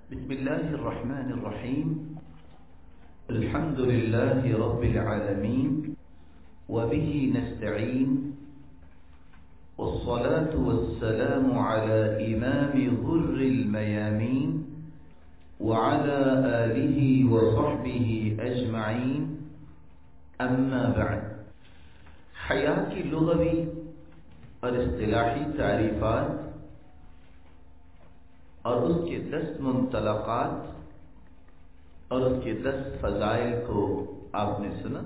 بسم الله الرحمن الرحيم. الحمد لله رب العالمين وبه نستعين، والصلاة والسلام على إمام غر الميامين وعلى آله وصحبه أجمعين. أما بعد، حیا کی لغوی اور اصطلاحی تعریفات اور اس کے 10 منطلقات اور اس کے 10 فضائل کو آپ نے سنا.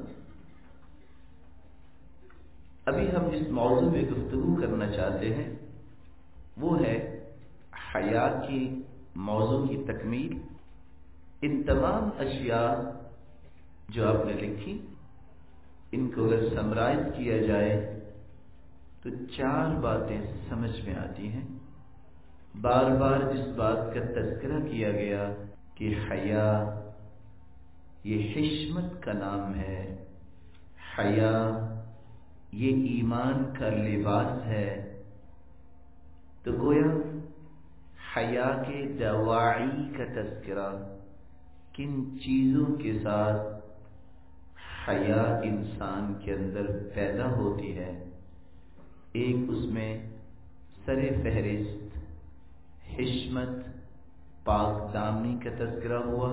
ابھی ہم جس موضوع پہ گفتگو کرنا چاہتے ہیں وہ ہے حیا کی موضوع کی تکمیل. ان تمام اشیاء جو آپ نے لکھی، ان کو اگر سمرائز کیا جائے تو 4 باتیں سمجھ میں آتی ہیں. بار بار جس بات کا تذکرہ کیا گیا کہ حیا یہ حشمت کا نام ہے، حیا یہ ایمان کا لباس ہے، تو گویا حیا کے دواعی کا تذکرہ، کن چیزوں کے ساتھ حیا انسان کے اندر پیدا ہوتی ہے. ایک اس میں سر فہرست حشمت، پاک دامنی کا تذکرہ ہوا،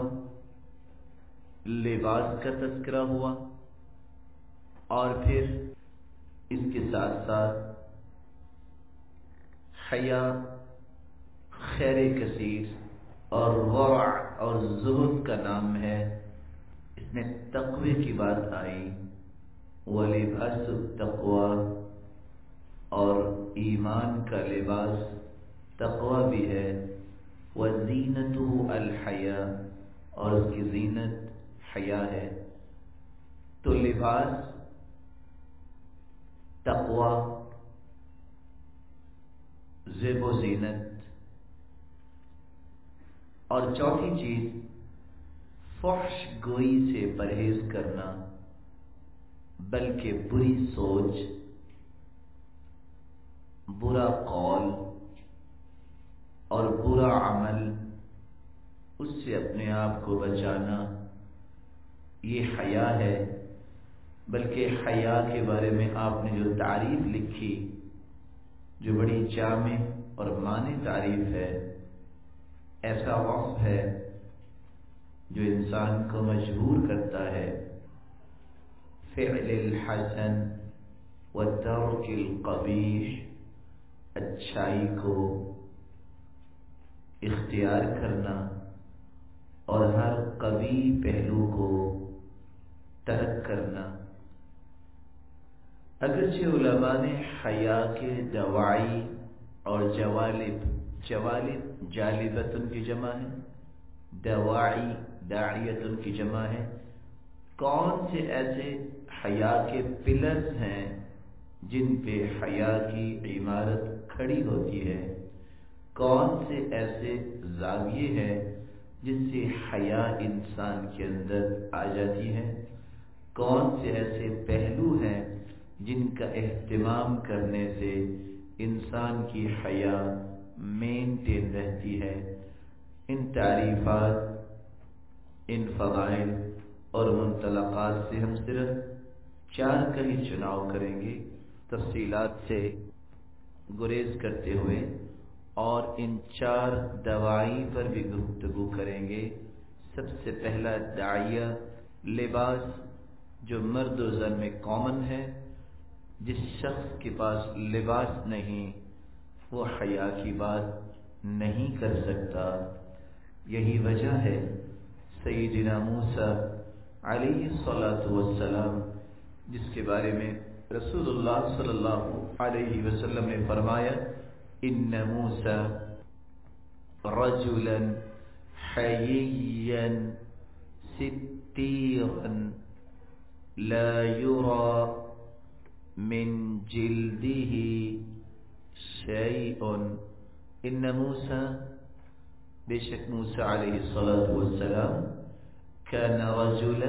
لباس کا تذکرہ ہوا، اور پھر اس کے ساتھ ساتھ حیا خیر کثیر اور ورع اور زہد کا نام ہے. اس میں تقوی کی بات آئی، وَلِبَاسُ التَّقْوَى، اور ایمان کا لباس تقوی بھی ہے. وَزِينَتُهُ الْحَيَاءُ، اور اس کی زینت حیا ہے. تو لباس، تقوی، زیب و زینت، اور چوتھی چیز فحش گوئی سے پرہیز کرنا، بلکہ بری سوچ، برا قول اور برا عمل، اس سے اپنے آپ کو بچانا، یہ حیا ہے. بلکہ حیا کے بارے میں آپ نے جو تعریف لکھی، جو بڑی جامع اور معنی تعریف ہے، ایسا وصف ہے جو انسان کو مجبور کرتا ہے فعل الحسن وترک القبیح، اچھائی کو اختیار کرنا اور ہر قبیح پہلو کو ترک کرنا. اگرچہ علماء نے حیا کے دواعی اور جوالب جالبتن کی جمع ہے، دواعی داعیتن کی جمع ہے. کون سے ایسے حیا کے پلرز ہیں جن پہ حیا کی عمارت کھڑی ہوتی ہے، کون سے ایسے زاویے ہیں جس سے حیا انسان کے اندر آ جاتی ہے، کون سے ایسے پہلو ہیں جن کا اہتمام کرنے سے انسان کی حیا مینٹین رہتی ہے. ان تعریفات، ان فضائل اور منطلقات سے ہم صرف 4 کا ہی چناؤ کریں گے، تفصیلات سے گریز کرتے ہوئے، اور ان 4 دواعی پر بھی گفتگو کریں گے. سب سے پہلا داعیہ، لباس، جو مرد و زن میں کامن ہے. جس شخص کے پاس لباس نہیں وہ حیا کی بات نہیں کر سکتا. یہی وجہ ہے سیدنا موسیٰ علیہ الصلاۃ والسلام، جس کے بارے میں رسول اللہ صلی اللہ علیہ وسلم نے فرمایا، ان موسیٰ رجلا حییا ستیرا لا یرى من جلده شیء. ان موسیٰ، بے شک موسیٰ علیہ الصلاۃ والسلام، کان رجلا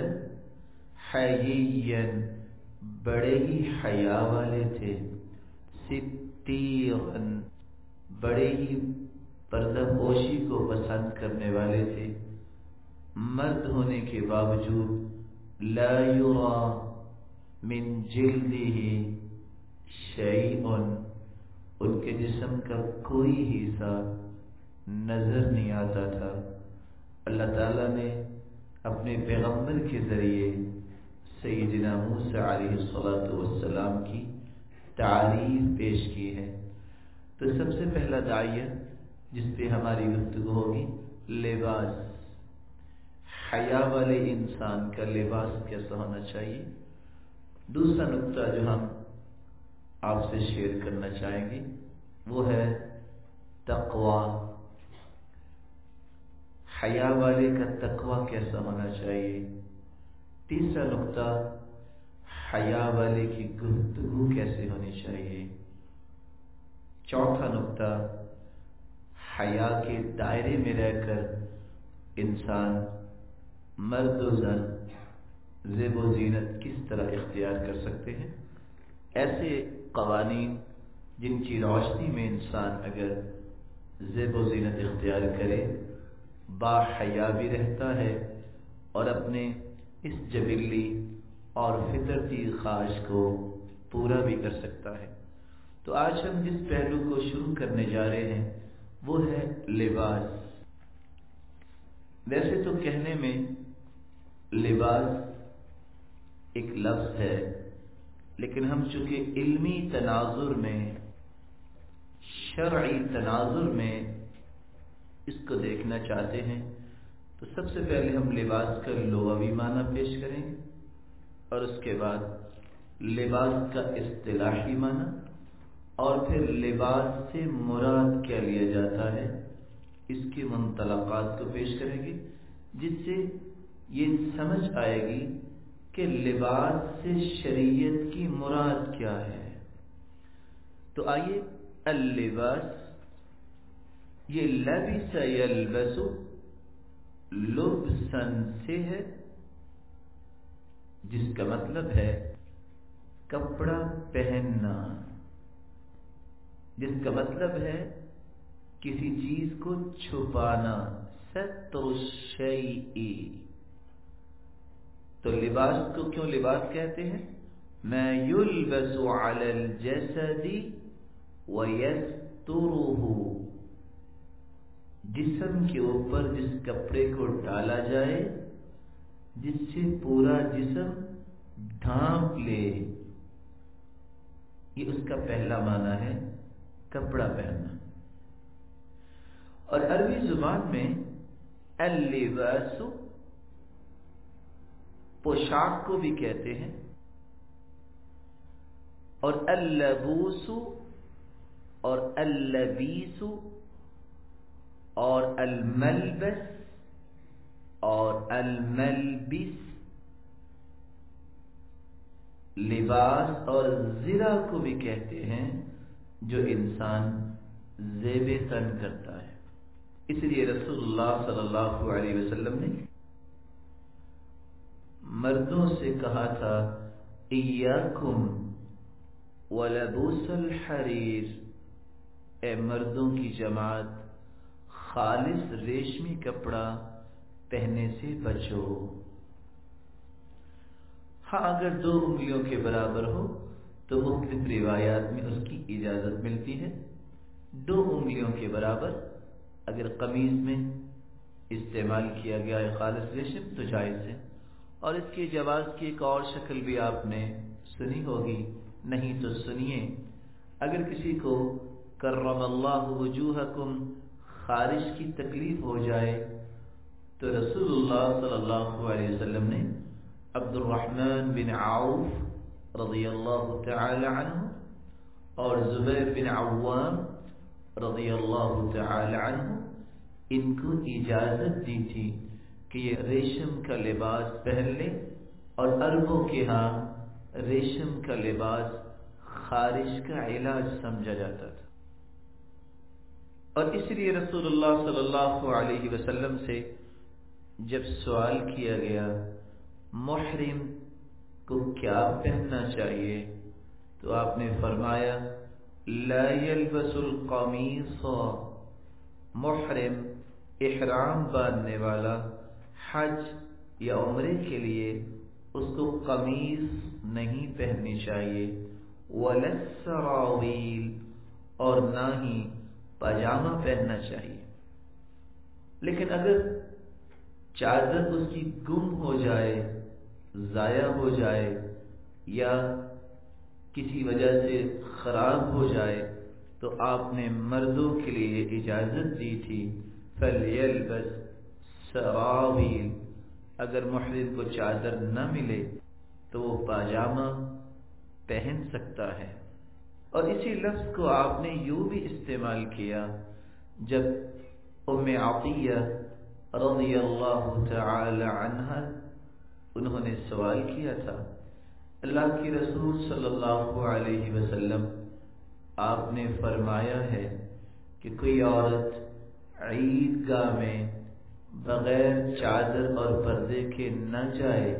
حییا، بڑے ہی حیا والے تھے، ستیرا، بڑے ہی پردہ پوشی کو پسند کرنے والے تھے، مرد ہونے کے باوجود لا یرا من جلدہ شیء، ان کے جسم کا کوئی حصہ نظر نہیں آتا تھا۔ اللہ تعالیٰ نے اپنے پیغمبر کے ذریعے سیدنا موسیٰ علیہ السلام کی تعریف پیش کی ہے۔ تو سب سے پہلا داعیہ جس پہ ہماری گفتگو ہوگی، لباس۔ حیا والے انسان کا لباس کیسا ہونا چاہیے۔ دوسرا نقطہ جو ہم آپ سے شیئر کرنا چاہیں گے وہ ہے تقوی۔ حیا والے کا تقوی کیسا ہونا چاہیے۔ تیسرا نقطہ، حیا والے کی گفتگو کیسے ہونی چاہیے۔ چوتھا نقطہ، حیا کے دائرے میں رہ کر انسان مرد و زن زیب و زینت کس طرح اختیار کر سکتے ہیں۔ ایسے قوانین جن کی روشنی میں انسان اگر زیب و زینت اختیار کرے، با حیا بھی رہتا ہے اور اپنے اس جبلی اور فطرتی خواہش کو پورا بھی کر سکتا ہے۔ تو آج ہم جس پہلو کو شروع کرنے جا رہے ہیں وہ ہے لباس۔ ویسے تو کہنے میں لباس ایک لفظ ہے، لیکن ہم چونکہ علمی تناظر میں، شرعی تناظر میں اس کو دیکھنا چاہتے ہیں، تو سب سے پہلے ہم لباس کا لغوی معنی پیش کریں گے اور اس کے بعد لباس کا اصطلاحی معنی، اور پھر لباس سے مراد کیا لیا جاتا ہے اس کے منطلقات کو پیش کریں گے، جس سے یہ سمجھ آئے گی کہ لباس سے شریعت کی مراد کیا ہے۔ تو آئیے، اللباس، یہ لبس یلبس لبسن سے ہے، جس کا مطلب ہے کپڑا پہننا، جس کا مطلب ہے کسی چیز کو چھپانا، ستر الشیء۔ تو لباس کو کیوں لباس کہتے ہیں؟ ما یلبس علی الجسد ویسترہ، جسم کے اوپر جس کپڑے کو ڈالا جائے جس سے پورا جسم ڈھانپ لے، یہ اس کا پہلا معنی ہے کپڑا پہننا۔ اور عربی زبان میں اللباس پوشاک کو بھی کہتے ہیں، اور اللبوس اور اللبیس اور الملبس اور الملبس، لباس اور زرہ کو بھی کہتے ہیں جو انسان زیب تن کرتا ہے۔ اس لیے رسول اللہ صلی اللہ علیہ وسلم نے مردوں سے کہا تھا، ایاکم ولبوس الحریر، اے مردوں کی جماعت، خالص ریشمی کپڑا پہننے سے بچو۔ ہاں، اگر 2 انگلیوں کے برابر ہو تو مختلف روایات میں اس کی اجازت ملتی ہے۔ 2 انگلیوں کے برابر اگر قمیض میں استعمال کیا گیا ہے خالص ریشم تو جائز ہے، اور اس کے جواز کی ایک اور شکل بھی آپ نے سنی ہوگی، نہیں تو سنیے۔ اگر کسی کو کرم اللہ وجوہکم خارش کی تکلیف ہو جائے تو رسول اللہ صلی اللہ علیہ وسلم نے عبد الرحمن بن عوف رضی اللہ تعالی عنہ اور زبیر بن عوام رضی اللہ تعالی عنہ ان کو اجازت دی تھی کہ یہ ریشم کا لباس پہن لے، اور عربوں کے ہاں ریشم کا لباس خارش کا علاج سمجھا جاتا تھا، اور اس لیے رسول اللہ صلی اللہ علیہ وسلم سے جب سوال کیا گیا محرم کو کیا پہننا چاہیے تو آپ نے فرمایا لا يلبس القمیص محرم احرام باندھنے والا حج یا عمرے کے لیے اس کو قمیص نہیں پہننی چاہیے، ولا السراویل، اور نہ ہی پاجامہ پہننا چاہیے۔ لیکن اگر چادر اس کی گم ہو جائے، ضائع ہو جائے یا کسی وجہ سے خراب ہو جائے تو آپ نے مردوں کے لیے اجازت دی تھی فَلْيَلْبَسْ سَرَاوِيلَ، اگر محرم کو چادر نہ ملے تو وہ پاجامہ پہن سکتا ہے۔ اور اسی لفظ کو آپ نے یوں بھی استعمال کیا جب ام عطیہ رضی اللہ تعالی عنہا انہوں نے سوال کیا تھا، اللہ کی رسول صلی اللہ علیہ وسلم آپ نے فرمایا ہے کہ کوئی عورت عید گاہ میں بغیر چادر اور پردے کے نہ جائے،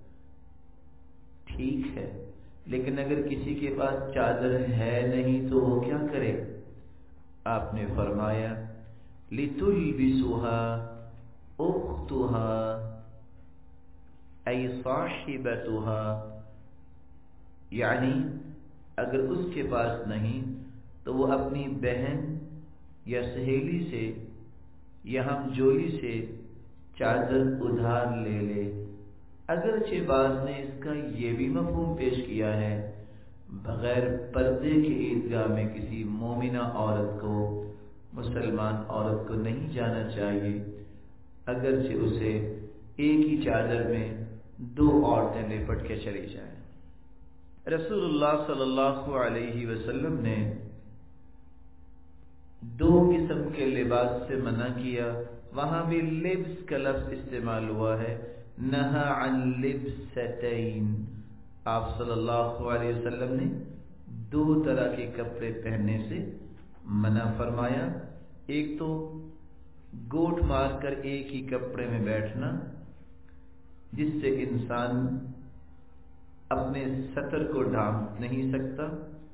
ٹھیک ہے، لیکن اگر کسی کے پاس چادر ہے نہیں تو وہ کیا کرے؟ آپ نے فرمایا لِتُلْبِسُهَا أُخْتُهَا أي صاحبتها، یعنی اگر اس کے پاس نہیں تو وہ اپنی بہن یا سہیلی سے یا ہم جولی سے چادر ادھار لے لے۔ اگرچہ بعض نے اس کا یہ بھی مفہوم پیش کیا ہے بغیر پردے کے عیدگاہ میں کسی مومنہ عورت کو، مسلمان عورت کو نہیں جانا چاہیے، اگرچہ اسے ایک ہی چادر میں دو عورتیں لپٹ کے چلی جائیں۔ رسول اللہ صلی اللہ علیہ وسلم نے دو قسم کے لباس سے منع کیا، وہاں بھی لبس کا لفظ استعمال ہوا ہے، نہا عن لبستین، آپ صلی اللہ علیہ وسلم نے دو طرح کے کپڑے پہننے سے منع فرمایا۔ ایک تو گوٹ مار کر ایک ہی کپڑے میں بیٹھنا جس سے انسان اپنے سطر کو ڈھانپ نہیں سکتا،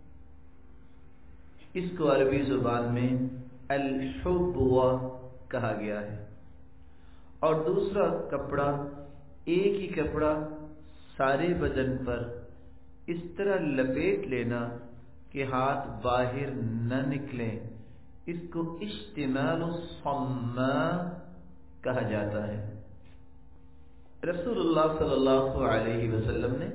اس کو عربی زبان میں الحبوہ کہا گیا ہے۔ اور دوسرا کپڑا، ایک ہی کپڑا سارے بدن پر اس طرح لپیٹ لینا کہ ہاتھ باہر نہ نکلیں، اس کو اشتمال الصماء کہا جاتا ہے۔ رسول اللہ صلی اللہ علیہ وسلم نے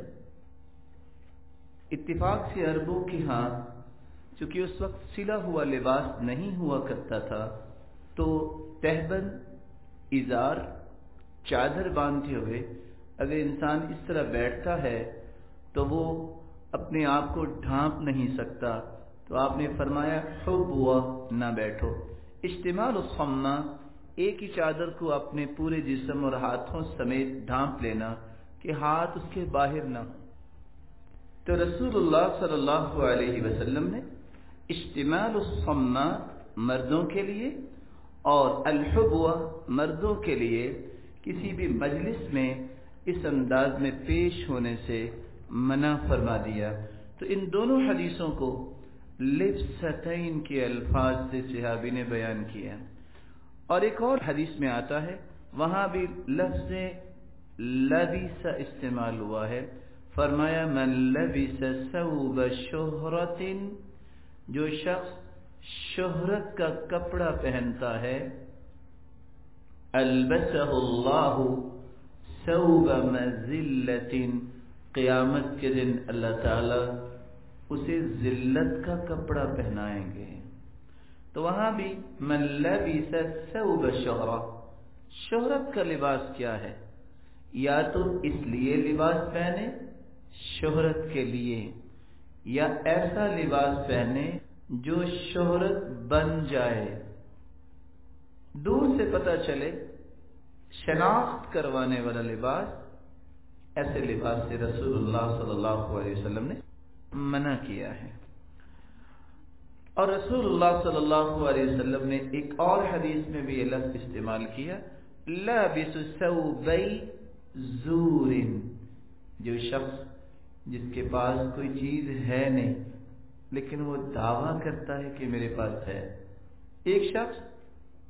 اتفاق سے عربوں کے ہاں چونکہ اس وقت سلا ہوا لباس نہیں ہوا کرتا تھا تو تہبند، ازار، چادر باندھتے ہوئے اگر انسان اس طرح بیٹھتا ہے تو وہ اپنے آپ کو ڈھانپ نہیں سکتا، تو آپ نے فرمایا حبوہ، نہ بیٹھو۔ اشتمال الصماء، ایک ہی چادر کو اپنے پورے جسم اور ہاتھوں سمیت ڈھانپ لینا کہ ہاتھ اس کے باہر نہ ہو۔ تو رسول اللہ صلی اللہ علیہ وسلم نے اشتمال الصماء مردوں کے لیے اور الحبوہ مردوں کے لیے کسی بھی مجلس میں اس انداز میں پیش ہونے سے منع فرما دیا۔ تو ان دونوں حدیثوں کو لبستین کے الفاظ سے صحابی نے بیان کیا۔ اور ایک اور حدیث میں آتا ہے، وہاں بھی لفظ لبس استعمال ہوا ہے، فرمایا من لبس ثوب شہرت، جو شخص شہرت کا کپڑا پہنتا ہے، البسہ اللہ ثوب مذلت، قیامت کے دن اللہ تعالی اسے ذلت کا کپڑا پہنائیں گے۔ تو وہاں بھی من لبس ثوب شہرہ، شہرت کا لباس کیا ہے؟ یا تو اس لیے لباس پہنے شہرت کے لیے، یا ایسا لباس پہنے جو شہرت بن جائے، دور سے پتہ چلے، شناخت کروانے والا لباس، ایسے لباس سے رسول اللہ صلی اللہ علیہ وسلم نے منع کیا ہے۔ اور رسول اللہ صلی اللہ علیہ وسلم نے ایک اور حدیث میں بھی یہ لفظ استعمال کیا، لابس ثوبی زور، جو شخص جس کے پاس کوئی چیز ہے نہیں لیکن وہ دعویٰ کرتا ہے کہ میرے پاس ہے۔ ایک شخص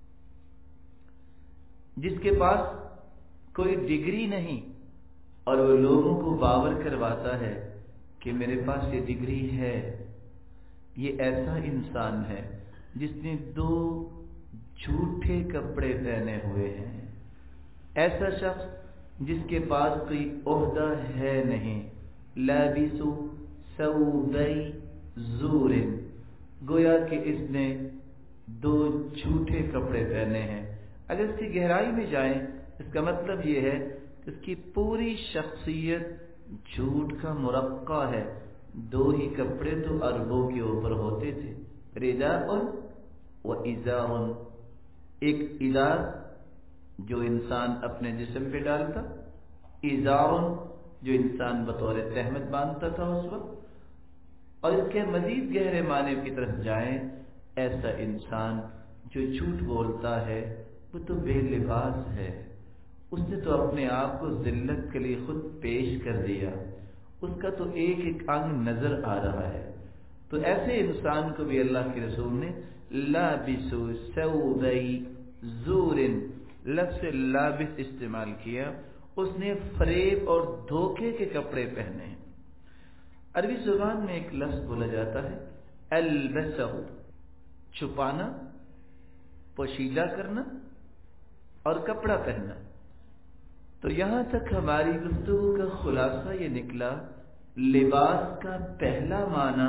جس کے پاس کوئی ڈگری نہیں اور وہ لوگوں کو باور کرواتا ہے کہ میرے پاس یہ ڈگری ہے، یہ ایسا انسان ہے جس نے 2 جھوٹے کپڑے پہنے ہوئے ہیں، ایسا شخص جس کے پاس کوئی عہدہ ہے نہیں، لابس ثوبی زور، گویا کہ اس نے 2 جھوٹے کپڑے پہنے ہیں۔ اگر اس کی گہرائی میں جائیں اس کا مطلب یہ ہے کہ اس کی پوری شخصیت جھوٹ کا مرقع ہے۔ 2 ہی کپڑے تو عربوں کے اوپر ہوتے تھے، رداء و ازار، ایک ازار جو انسان اپنے جسم پہ ڈالتا، ازار جو انسان بطور تہمت باندھتا تھا اس وقت۔ اور اس کے مزید گہرے معنی کی طرف جائیں، ایسا انسان جو جھوٹ بولتا ہے وہ تو بے لباس ہے، اس نے تو اپنے آپ کو ذلت کے لیے خود پیش کر دیا، اس کا تو ایک ایک انگ نظر آ رہا ہے۔ تو ایسے انسان کو بھی اللہ کے رسول نے لابس ثوبی زور، لفظ لابس استعمال کیا، اس نے فریب اور دھوکے کے کپڑے پہنے ہیں۔ عربی زبان میں ایک لفظ بولا جاتا ہے البسہ، چھپانا، پوشیدہ کرنا اور کپڑا پہننا۔ تو یہاں تک ہماری گفتگو کا خلاصہ یہ نکلا، لباس کا پہلا معنی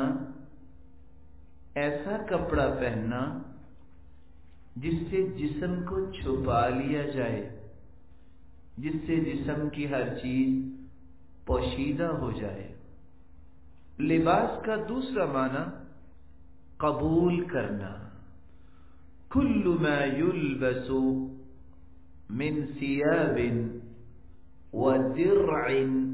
ایسا کپڑا پہننا جس سے جسم کو چھپا لیا جائے، جس سے جسم کی ہر چیز پوشیدہ ہو جائے۔ لباس کا دوسرا معنی قبول کرنا، کل ما یلبس من ثیاب و درع،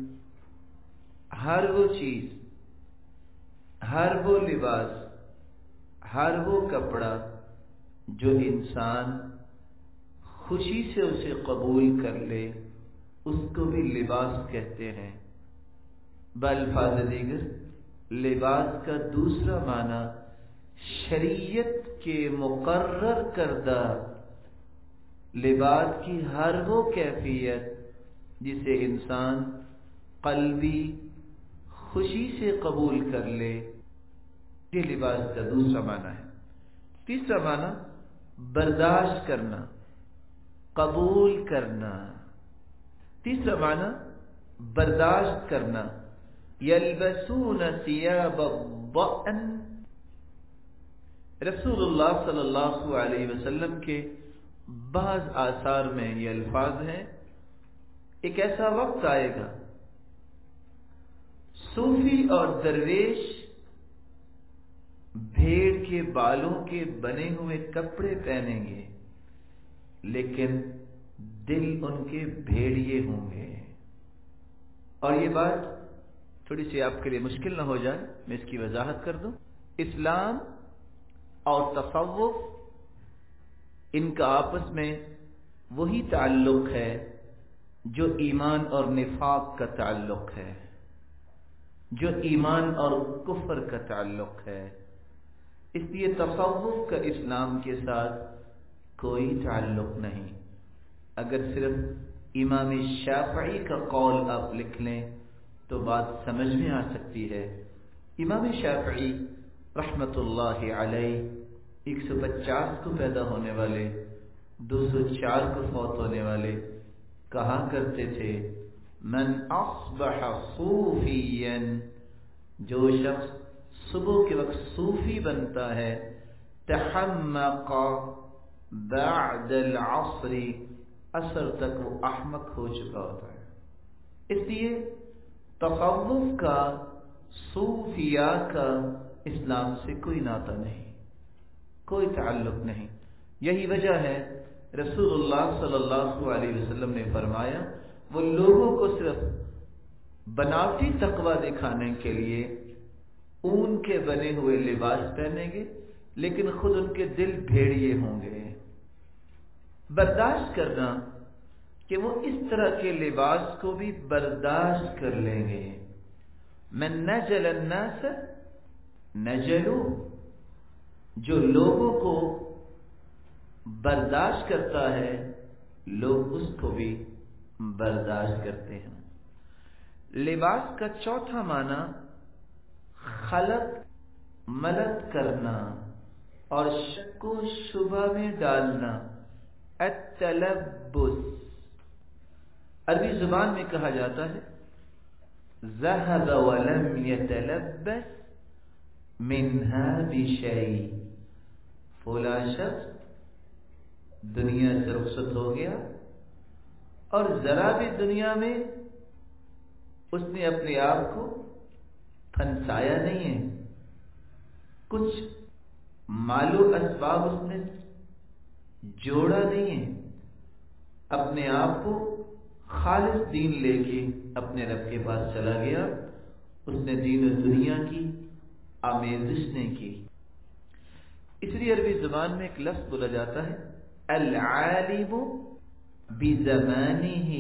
ہر وہ چیز، ہر وہ لباس، ہر وہ کپڑا جو انسان خوشی سے اسے قبول کر لے اس کو بھی لباس کہتے ہیں۔ بالفاظ دیگر لباس کا دوسرا معنی شریعت کے مقرر کردہ لباس کی ہر وہ کیفیت جسے انسان قلبی خوشی سے قبول کر لے، یہ لباس کا دوسرا معنی ہے۔ تیسرا معنی برداشت کرنا، قبول کرنا۔ تیسرا معنی برداشت کرنا، یلبسون ثیاب الضأن۔ رسول اللہ صلی اللہ علیہ وسلم کے بعض آثار میں یہ الفاظ ہیں، ایک ایسا وقت آئے گا صوفی اور درویش بھیڑ کے بالوں کے بنے ہوئے کپڑے پہنیں گے لیکن دل ان کے بھیڑیے ہوں گے۔ اور یہ بات تھوڑی سی آپ کے لیے مشکل نہ ہو جائے، میں اس کی وضاحت کر دوں۔ اسلام اور تصوف ان کا آپس میں وہی تعلق ہے جو ایمان اور نفاق کا تعلق ہے، جو ایمان اور کفر کا تعلق ہے۔ اس لیے تصوف کا اسلام کے ساتھ کوئی تعلق نہیں۔ اگر صرف امام شافعی کا قول آپ لکھ لیں تو بات سمجھ میں آ سکتی ہے۔ امام شافعی رحمت اللہ علیہ 150 کو پیدا ہونے والے، 204 کو فوت ہونے والے، کہا کرتے تھے من اصبح صوفیا، جو شخص صبح کے وقت صوفی بنتا ہے، تحمق بعد العصر، عصر تک وہ احمق ہو چکا ہوتا ہے۔ اس لیے تصوف کا، صوفیاء کا اسلام سے کوئی ناطہ نہیں، کوئی تعلق نہیں۔ یہی وجہ ہے رسول اللہ صلی اللہ علیہ وسلم نے فرمایا وہ لوگوں کو صرف بناوٹی تقوی دکھانے کے لیے اون کے بنے ہوئے لباس پہنیں گے لیکن خود ان کے دل بھیڑیے ہوں گے۔ برداشت کرنا کہ وہ اس طرح کے لباس کو بھی برداشت کر لیں گے۔ من نجل الناس نجلوا، جو لوگوں کو برداشت کرتا ہے لوگ اس کو بھی برداشت کرتے ہیں۔ لباس کا چوتھا معنی خلط ملط کرنا اور شک و شبہ میں ڈالنا، التلبس۔ عربی زبان میں کہا جاتا ہے ذهب ولم يتلبس منها بشيء، فلاں شخص دنیا سے رخصت ہو گیا اور ذرا بھی دنیا میں اس نے اپنے آپ کو پھنسایا نہیں ہے، کچھ مال و اسباب اس نے جوڑا نہیں ہے، اپنے آپ کو خالص دین لے کے اپنے رب کے پاس چلا گیا، اس نے دین و دنیا کی آمیزش نہیں کی۔ اس لیے عربی زبان میں ایک لفظ بولا جاتا ہے العالم بزمانہ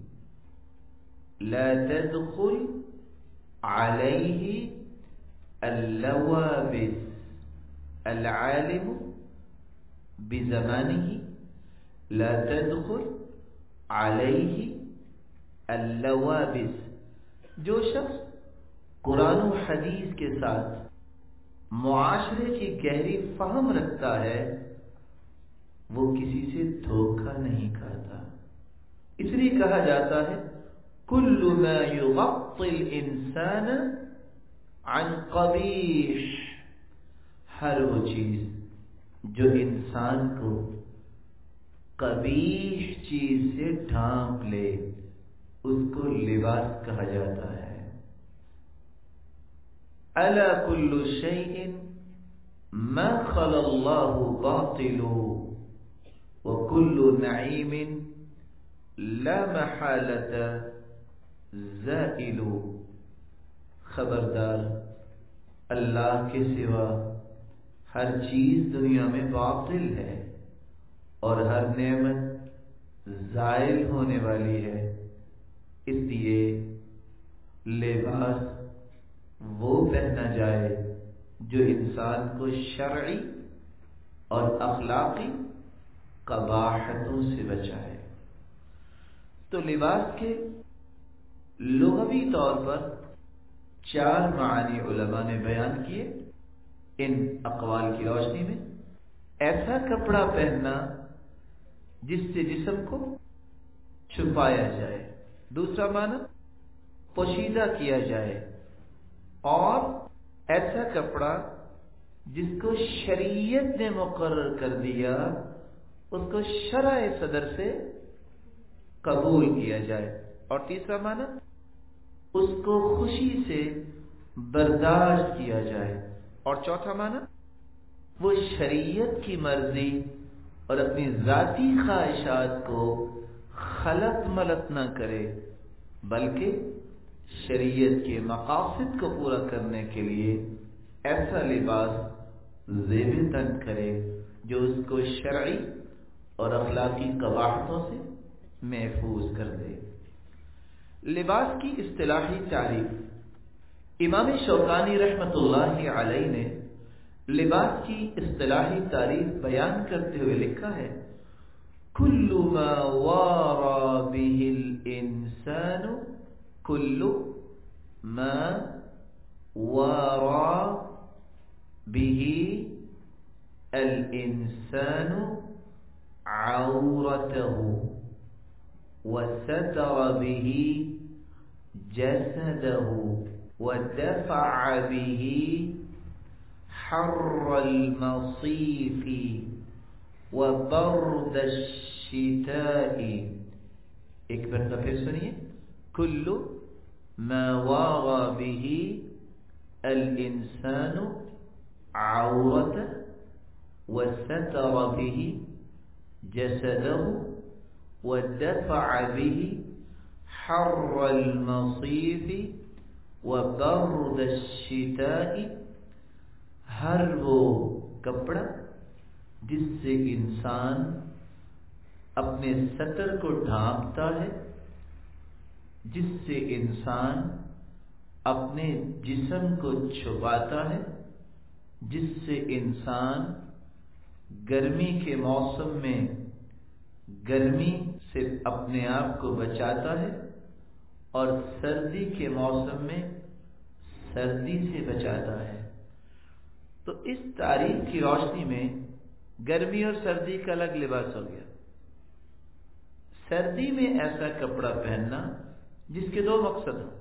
لا تدخل علیہ اللوابس، العالم بزمانہ لا تدخل علیہ اللوابس۔ جو شخص قرآن و حدیث کے ساتھ معاشرے کی گہری فہم رکھتا ہے وہ کسی سے دھوکہ نہیں کھاتا۔ اس لیے کہا جاتا ہے کل ما یغطی الانسان عن قبیح، ہر وہ چیز جو انسان کو قبیح چیز سے ڈھانپ لے اس کو لباس کہا جاتا ہے۔ الا کل شیء ما خلا اللہ باطل وکل نعیم لا محالۃ زائل۔ خبردار، اللہ کے سوا ہر چیز دنیا میں باطل ہے اور ہر نعمت زائل ہونے والی ہے، اس لیے لباس وہ پہنا جائے جو انسان کو شرعی اور اخلاقی قباحتوں سے بچائے۔ تو لباس کے لغوی طور پر 4 معانی علماء نے بیان کیے ان اقوال کی روشنی میں۔ ایسا کپڑا پہننا جس سے جسم کو چھپایا جائے، دوسرا معنی پوشیدہ کیا جائے، اور ایسا کپڑا جس کو شریعت نے مقرر کر دیا اس کو شرع صدر سے قبول کیا جائے، اور تیسرا معنی اس کو خوشی سے برداشت کیا جائے، اور چوتھا معنی وہ شریعت کی مرضی اور اپنی ذاتی خواہشات کو خلط ملط نہ کرے بلکہ شریعت کے مقاصد کو پورا کرنے کے لیے ایسا لباس زیب تن کرے جو اس کو شرعی اور اخلاقی قباحتوں سے محفوظ کر دے۔ لباس کی اصطلاحی تعریف، امام شوکانی رحمۃ اللہ علیہ نے لباس کی اصطلاحی تعریف بیان کرتے ہوئے لکھا ہے کل ما وارى به الانسان، کل ما وارى به الانسان عورته وستر به جسده ودفع به حر المصيف وبرد الشتاء۔ ایک مرتبہ پھر سنیے، کل ما واغى به الانسان عورته وستر به جسده ودفع به حر المصيف وبرد الشتاء، ہر وہ کپڑا جس سے انسان اپنے ستر کو ڈھانپتا ہے، جس سے انسان اپنے جسم کو چھپاتا ہے، جس سے انسان گرمی کے موسم میں گرمی سے اپنے آپ کو بچاتا ہے اور سردی کے موسم میں سردی سے بچاتا ہے۔ تو اس تعریف کی روشنی میں گرمی اور سردی کا الگ لباس ہو گیا۔ سردی میں ایسا کپڑا پہننا جس کے دو مقصد ہوں،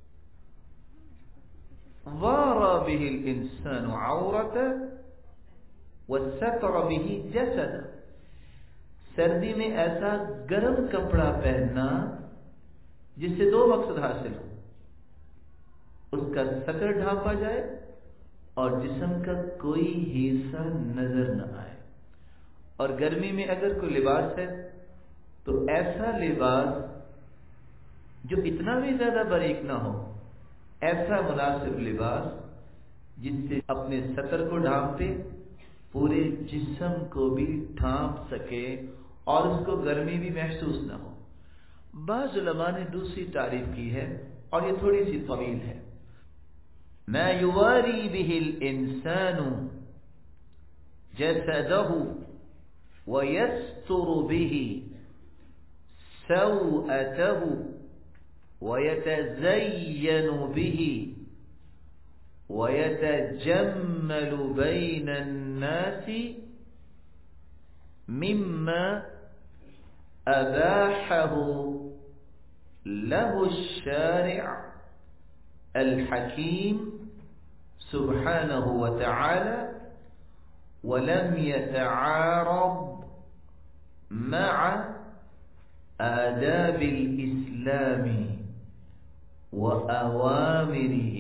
وَارَى بِهِ الْإِنسَانُ عَوْرَةً وَسَتَرَ بِهِ جَسَدًا، سردی میں ایسا گرم کپڑا پہننا جس سے دو مقصد حاصل ہوں، اس کا سطر ڈھانپا جائے اور جسم کا کوئی حصہ نظر نہ آئے۔ اور گرمی میں اگر کوئی لباس ہے تو ایسا لباس جو اتنا بھی زیادہ باریک نہ ہو، ایسا مناسب لباس جس سے اپنے سطر کو ڈھانپے، پورے جسم کو بھی ڈھانپ سکے اور اس کو گرمی بھی محسوس نہ ہو۔ بعض علماء نے دوسری تعریف کی ہے اور یہ تھوڑی سی طویل ہے۔ ما یواری به الانسان جسده ويستر به سوءته ويتزين به ويتجمل بين الناس مما أباحه له الشارع الحكيم سبحانه وتعالى ولم يتعارض مع آداب الإسلام وأوامره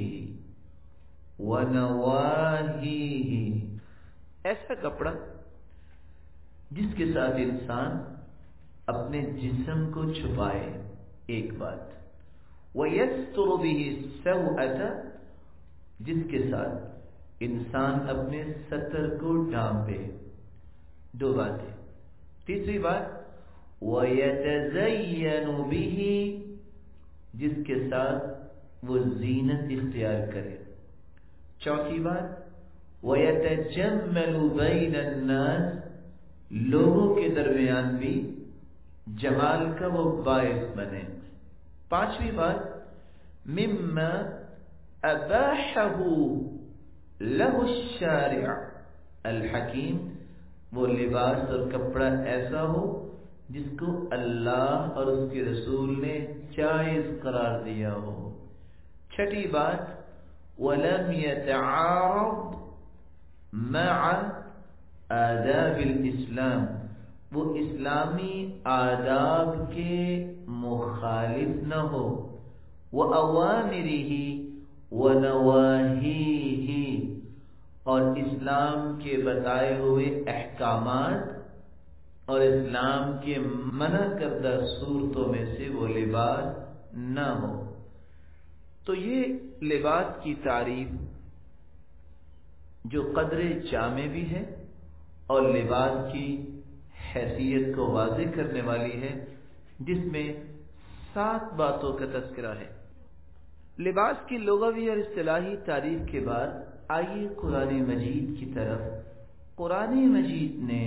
ونواهيه، ایسا کپڑا جس کے ساتھ انسان اپنے جسم کو چھپائے، ایک بات، وَيَسْتُرُ بِهِ السَّوْءَةَ، جس کے ساتھ انسان اپنے سطر کو ڈھانپے، دو باتیں۔ تیسری بات، وَيَتَزَيَّنُ بِهِ، جس کے ساتھ وہ زینت اختیار کرے۔ چوتھی بات، وَيَتَجَمَّلُ بَيْنَ النَّاسِ، لوگوں کے درمیان بھی جمال کا وہ باعث بنے۔ پانچویں بات، مما اباحہ لہ الشارع الحکیم، وہ لباس اور کپڑا ایسا ہو جس کو اللہ اور اس کے رسول نے جائز قرار دیا ہو۔ چھٹی بات، وَلَمْ يَتَعَارَضْ مَعَ آداب الاسلام، وہ اسلامی آداب کے مخالف نہ ہو، وَأَوَامِرِهِ وَنَوَاهِيهِ، اور اسلام کے بتائے ہوئے احکامات اور اسلام کے منع کردہ صورتوں میں سے وہ لباس نہ ہو۔ تو یہ لباس کی تعریف جو قدر جامع بھی ہے اور لباس کی حیثیت کو واضح کرنے والی ہے، جس میں 7 باتوں کا تذکرہ ہے۔ لباس کی لغوی اور اصطلاحی تعریف کے بعد آئیے قرآن مجید کی طرف۔ قرآن مجید نے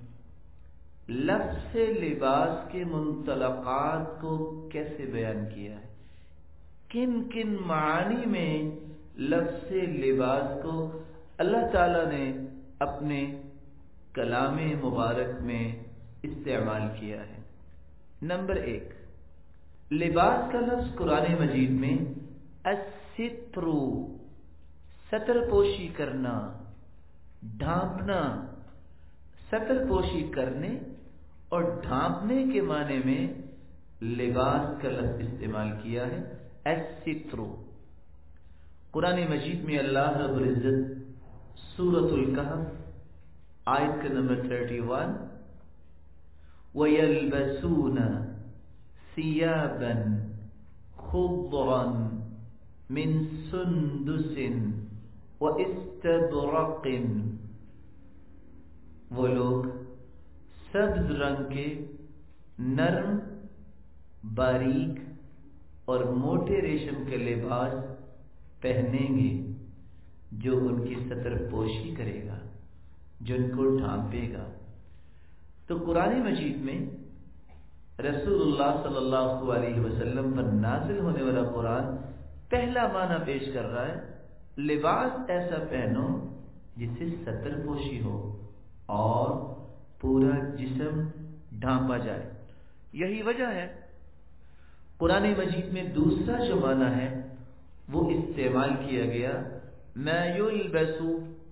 لفظ لباس کے منطلقات کو کیسے بیان کیا ہے، کن کن معانی میں لفظ لباس کو اللہ تعالیٰ نے اپنے کلام مبارک میں استعمال کیا ہے۔ نمبر 1، لباس کا لفظ قرآن مجید میں الستر، ستر پوشی کرنا، ڈھانپنا، ستر پوشی کرنے اور ڈھانپنے کے معنی میں لباس کا لفظ استعمال کیا ہے، الستر۔ قرآن مجید میں اللہ رب العزت سورۃ الکہف آیت کا نمبر 31، وَيَلْبَسُونَ ثِيَابًا خُضْرًا مِنْ سُنْدُسٍ وَإِسْتَبْرَقٍ، وہ لوگ سبز رنگ کے نرم، باریک اور موٹے ریشم کے لباس پہنیں گے جو ان کی ستر پوشی کرے گا، جو ان کو ڈھانپے گا۔ تو قرآن مجید میں रसूलुल्लाह सल्लल्लाहु अलैहि वसल्लम पर नाजिल होने वाला कुरान पहला माना पेश कर रहा है, लिबास ऐसा पहनो जिससे सतर पोशी हो और पूरा जिस्म ढांपा जाए। यही वजह है कुरान मजीद में दूसरा जो माना है वो इस्तेमाल किया गया, मा युलबसु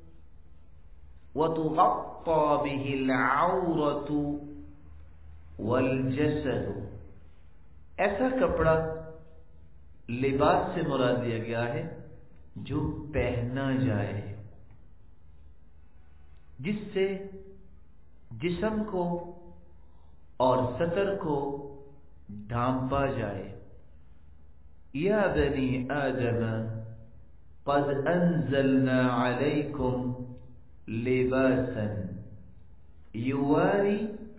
व तुग़त्ता बिहिल औरतु वल जसदु। ऐसा कपड़ा लिबास से मुराद लिया गया है जो पहना जाए, जिससे जिस्म को और सतर को ढांपा जाए। या बनी आदम क़द अंज़लना अलैकुम लिबासन युवारी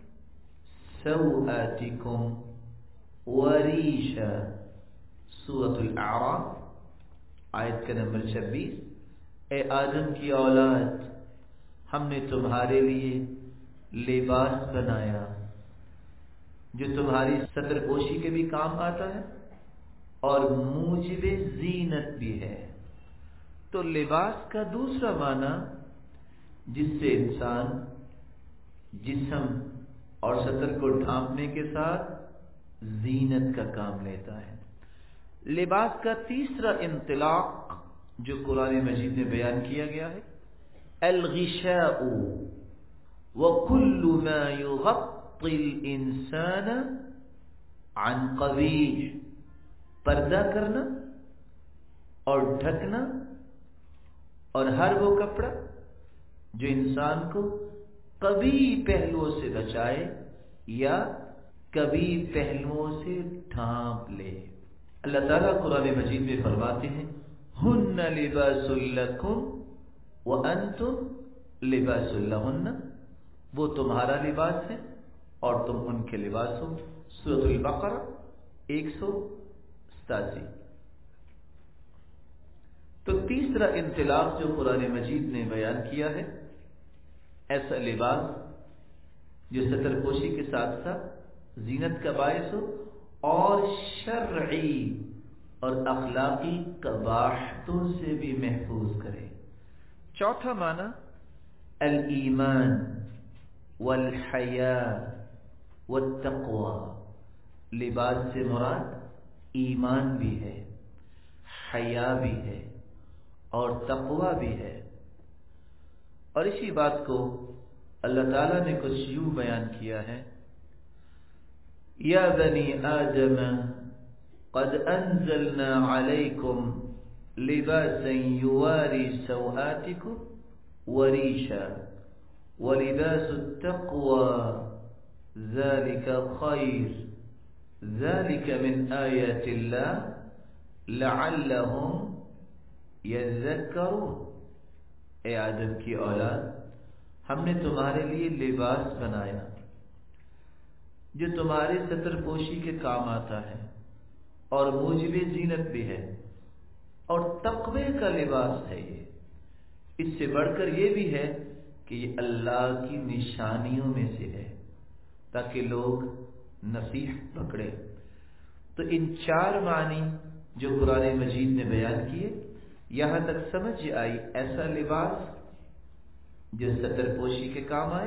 सौआतिकुम वरीशा। सूरतुल अअराफ आयत का नंबर 26। ए आदम की औलाद, हमने तुम्हारे लिए लिबास बनाया जो तुम्हारी सतरपोशी के भी काम आता है और मूजिबे जीनत भी है। तो लिबास का दूसरा माना जिससे इंसान जिस्म और सतर को ढांपने के साथ जीनत का काम लेता है। लिबास का तीसरा इंतलाक जो कुरान मजीद में बयान किया गया है, अल-गिशाउ व कुल्लु मा युग़त्तिल इंसान अन क़बीह। पर्दा करना और ढकना और हर वो कपड़ा जो इंसान को कभी पहलुओं से बचाए या कभी पहलुओं से ढांप ले। अल्लाह ताला कुरान मजीद में फरमाते हैं, हुन्ना लिबासुल लकुम व अंतुम लिबासुल लहुन्ना। वो तुम्हारा लिबास है और तुम उनके लिबास हो। सूरतुल बकरा 187। तो तीसरा इंतिलाक जो कुरान मजीद ने बयान किया है, ऐसा लिबास जो सतरपोशी के साथ साथ जीनत का बायस हो और शरई और अखलाकी कबाहतों से भी महफूज करे। चौथा माना अल ईमान वल हया वत तक़वा। लिबास से मुराद ईमान भी है, हया भी है और तक़वा भी है। और इसी बात को अल्लाह ताला ने कुछ यूं बयान किया है, या बनी आदम क़द अंज़लना अलैकुम लिबासन युवारी सौआतिकुम वरीशा व लिबासुत तक़वा ज़ालिका खैर ज़ालिका मिन आयातिल्लाह लअल्लहुम यज़क्करून। ए आदम की औलाद, हमने तुम्हारे लिए लिबास बनाया जो तुम्हारे सतरपोशी के काम आता है और मूजिबे जीनत भी है और तक़वे का लिबास है। ये इससे बढ़कर ये भी है कि ये अल्लाह की निशानियों में से है ताकि लोग नसीहत पकड़े। तो इन चार मानी जो कुरान मजीद ने बयान किए, यहां तक समझ आई ऐसा लिबास जो सतरपोशी के काम आए,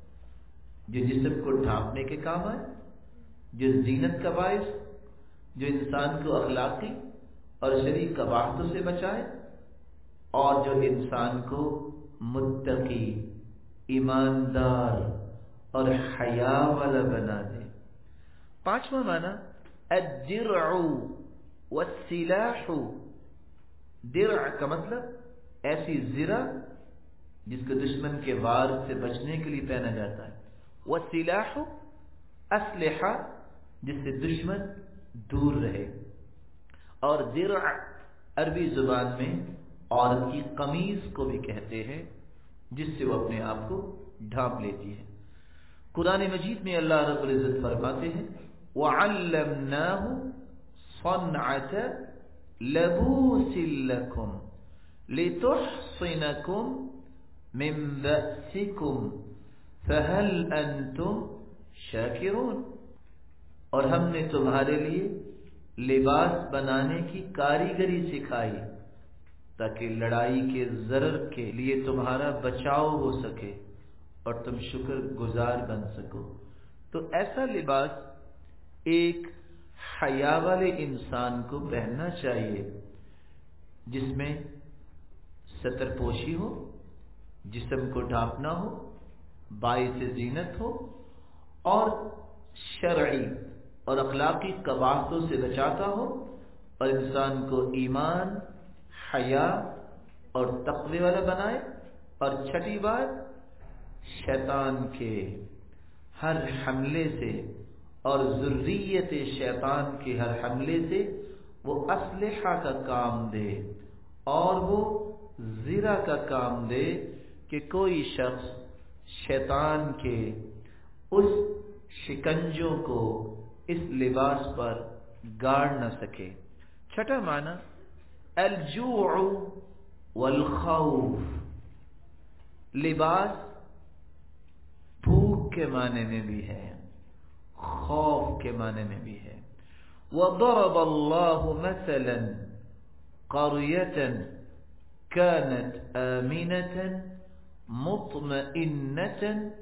जो जिस्म को ढांपने के काम आए, जो जीनत का बायस, जो इंसान को अखलाकी और शरई कबाहतों से बचाए और जो इंसान को मुत्तकी, ईमानदार और हया वाला बना दे। पांचवा माना अद्दिरउ वस्सिलाहु। दिरअ का मतलब ऐसी जिरा जिसको दुश्मन के वार से बचने के लिए पहना जाता है। वस्सिलाहु अस्लिहा, जिससे दुश्मन दूर रहे। और दिरअ अरबी जुबान में औरत की कमीज को भी कहते हैं जिससे वो अपने आप को ढांप लेती है। कुरान मजीद में अल्लाह रब्बुल इज्जत फरमाते हैं, वअल्लमनाहु सनअत लबूसिल लकुम लितुहसिनकुम मिन बअसिकुम फहल अंतुम शाकिरून। اور ہم نے تمہارے لیے لباس بنانے کی کاریگری سکھائی تاکہ لڑائی کے ضرر کے لیے تمہارا بچاؤ ہو سکے اور تم شکر گزار بن سکو۔ تو ایسا لباس ایک حیا والے انسان کو پہننا چاہیے جس میں ستر پوشی ہو، جسم کو ڈھانپنا ہو، باعث زینت ہو اور شرعی اور اخلاقی قباحتوں سے بچاتا ہو اور انسان کو ایمان، حیا اور تقوی والا بنائے۔ اور چھٹی بات، شیطان کے ہر حملے سے اور ذریت شیطان کے ہر حملے سے وہ اسلحہ کا کام دے اور وہ زرہ کا کام دے کہ کوئی شخص شیطان کے اس شکنجوں کو اس لباس پر گاڑ نہ سکے۔ چھٹا معنی الجوع والخوف، لباس بھوک کے معنی میں بھی ہے، خوف کے معنی میں بھی ہے۔ وضرب الله مثلا قرية كانت آمنة مطمئنة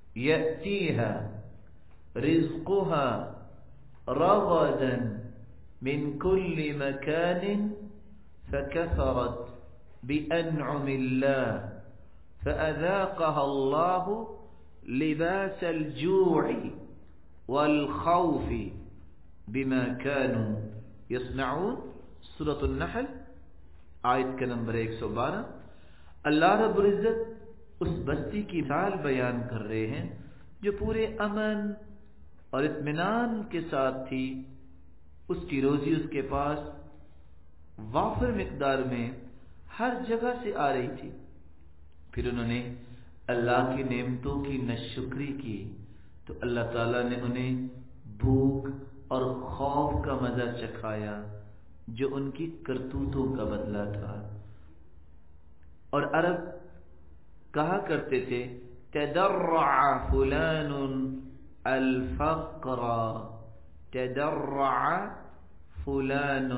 يأتيها رزقها رغدا من كل مكان فكفرت بأنعم الله فأذاقها الله لباس الجوع والخوف بما كانوا يصنعون۔ سورة النحل آیت کا نمبر 112۔ اللہ رب العزت اس بستی کی مثال بیان کر رہے ہیں جو پورے امن اور اطمینان کے ساتھ تھی، اس کی روزی اس کے پاس وافر مقدار میں ہر جگہ سے آ رہی تھی، پھر انہوں نے اللہ کی نعمتوں کی ناشکری کی تو اللہ تعالیٰ نے انہیں بھوک اور خوف کا مزہ چکھایا جو ان کی کرتوتوں کا بدلہ تھا۔ اور عرب کہا کرتے تھے تدرع فلان الفقر، تدرع فلان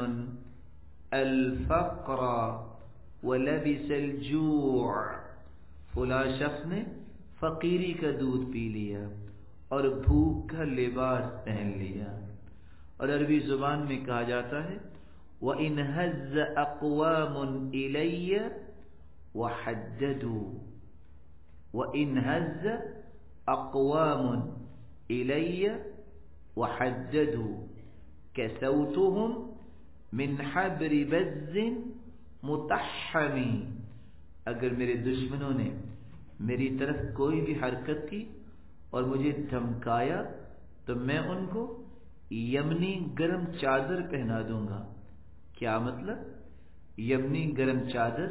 الفقر ولبس الجوع، فلاں شخص نے فقیری کا دودھ پی لیا اور بھوک کا لباس پہن لیا۔ اور عربی زبان میں کہا جاتا ہے وَإِنْ هَزَّ أَقْوَامٌ إِلَيَّ وَحَدَّدُوا، وَإِنْ هَزَّ أَقْوَامٌ إِلَيَّ وَحَدَّدُوا كَسَوْتُهُمْ مِنْ حَبْرِ بَزٍّ مُتَحَّمٍ، اگر میرے دشمنوں نے میری طرف کوئی بھی حرکت کی اور مجھے دھمکایا تو میں ان کو یمنی گرم چادر پہنا دوں گا۔ کیا مطلب؟ یمنی گرم چادر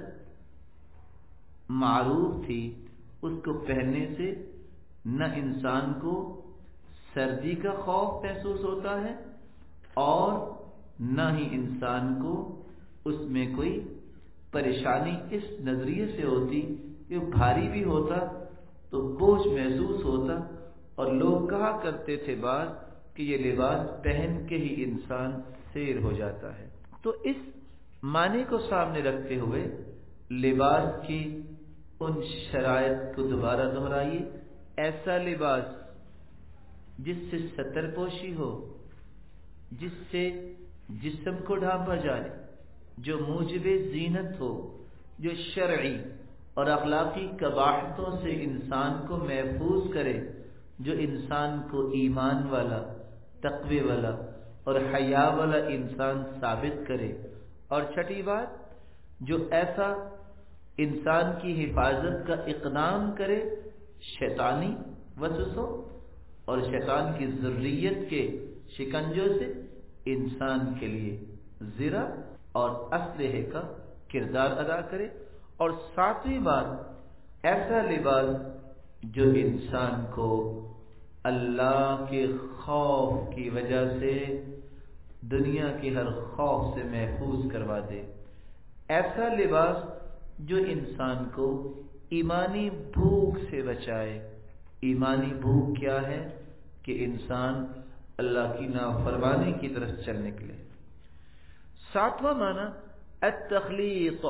معروف تھی، اس کو پہننے سے نہ انسان کو سردی کا خوف محسوس ہوتا ہے اور نہ ہی انسان کو اس میں کوئی پریشانی اس نظریے سے ہوتی کہ بھاری بھی ہوتا تو بوجھ محسوس ہوتا، اور لوگ کہا کرتے تھے بعض کہ یہ لباس پہن کے ہی انسان سیر ہو جاتا ہے۔ تو اس معنی کو سامنے رکھتے ہوئے لباس کی ان شرائط کو دوبارہ دہرائیے۔ ایسا لباس جس سے ستر پوشی ہو، جس سے جسم کو ڈھانپا جائے، جو موجب زینت ہو، جو شرعی اور اخلاقی قباحتوں سے انسان کو محفوظ کرے، جو انسان کو ایمان والا، تقوی والا اور حیا والا انسان ثابت کرے۔ اور چھٹی بات، جو ایسا انسان کی حفاظت کا اقدام کرے شیطانی وسوسوں اور شیطان کی ذریت کے شکنجوں سے انسان کے لیے زرہ اور اسلحے کا کردار ادا کرے۔ اور ساتویں بات، ایسا لباس جو انسان کو اللہ کے خوف کی وجہ سے دنیا کے ہر خوف سے محفوظ کروا دے، ایسا لباس جو انسان کو ایمانی بھوک سے بچائے۔ ایمانی بھوک کیا ہے؟ کہ انسان اللہ کی نافرمانی کی طرف چل نکلے۔ ساتواں معنی التخلیط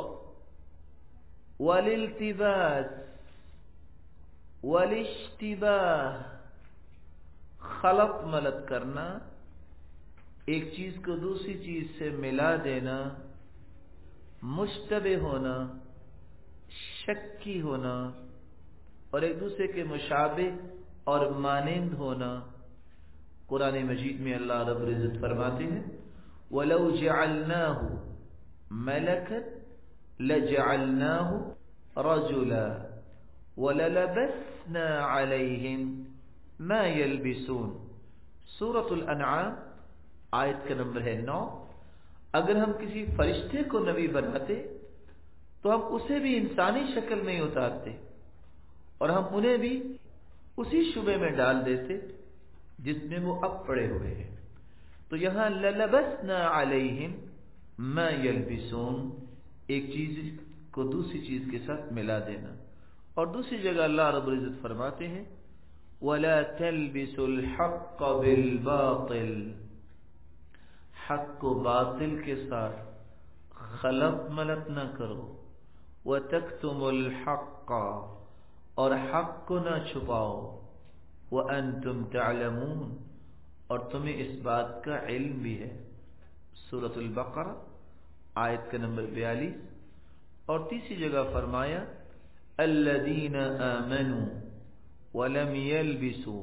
والالتباس والاشتباہ، خلط ملط کرنا، ایک چیز کو دوسری چیز سے ملا دینا، مشتبہ ہونا، شکی ہونا، اور ایک دوسرے کے مشابہ اور مانند ہونا۔ قرآن مجید میں اللہ رب العزت فرماتے ہیں وَلَوْ جَعَلْنَاهُ مَلَكًا لَجَعَلْنَاهُ رَجُلًا وَلَلَبَسْنَا عَلَيْهِمْ مَا يَلْبِسُونَ۔ سورۃ الانعام آیت کا نمبر ہے 9۔ اگر ہم کسی فرشتے کو نبی بناتے تو ہم اسے بھی انسانی شکل میں اتارتے اور ہم انہیں بھی اسی شبے میں ڈال دیتے جس میں وہ اب پڑے ہوئے ہیں۔ تو یہاں لَلَبَسْنَا عَلَيْهِمْ مَا يَلْبِسُونَ، ایک چیز کو دوسری چیز کے ساتھ ملا دینا۔ اور دوسری جگہ اللہ رب العزت فرماتے ہیں وَلَا تَلْبِسُوا الْحَقَّ بِالْبَاطِلِ، حق کو باطل کے ساتھ خلط ملط نہ کرو، وَتَكْتُمُوا الْحَقَّ، اور حق کو نہ چھپاؤ، وَأَنْتُمْ تَعْلَمُونَ، اور تمہیں اس بات کا علم بھی ہے۔ سورۃ البقرہ آیت کا نمبر 42۔ اور تیسری جگہ فرمایا الَّذِينَ آمَنُوا وَلَمْ يَلْبِسُوا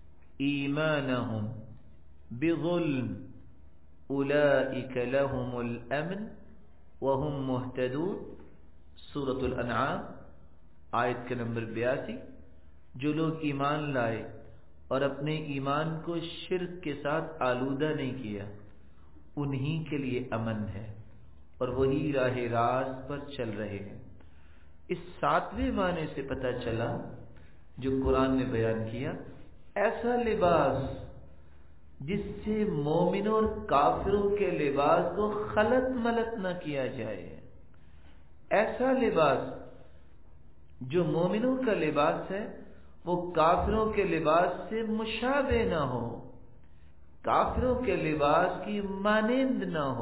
إِيمَانَهُمْ بِظُلْمٍ أُولَئِكَ لَهُمُ الْأَمْنُ وَهُمْ مُهْتَدُونَ۔ سورۃ الانعام آیت کا نمبر 82۔ جو لوگ ایمان لائے اور اپنے ایمان کو شرک کے ساتھ آلودہ نہیں کیا، انہی کے لیے امن ہے اور وہی راہ راست پر چل رہے ہیں۔ اس ساتویں معنی سے پتہ چلا جو قرآن نے بیان کیا، ایسا لباس جس سے مومنوں اور کافروں کے لباس کو خلط ملط نہ کیا جائے، ایسا لباس جو مومنوں کا لباس ہے وہ کافروں کے لباس سے مشابہ نہ ہو، کافروں کے لباس کی مانند نہ ہو۔